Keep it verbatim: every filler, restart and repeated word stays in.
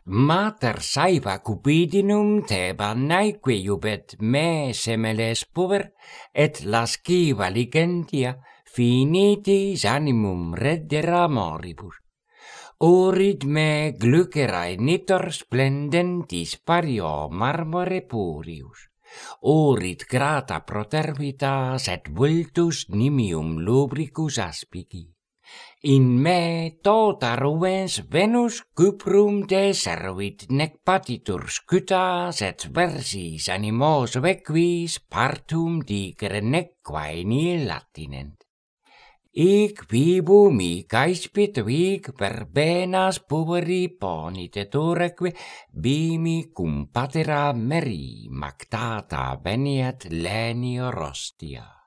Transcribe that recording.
Mater saiva cupidinum teba naeque iubet me semeles puber, et lasciva ligentia finitis animum reddera moribus. Urid me glucerae nitor splendentis pario marmore purius. Urid grata protervitas et vultus nimium lubricus aspici. In me tota ruvens Venus cuprum deservit nec patitur scutas et versis animos vequis partum digere nequae nihil attinent. Ic vivum ic aespit vic verbenas puberi ponitetureque bimi cum patera meri mactata veniat lenio rostia.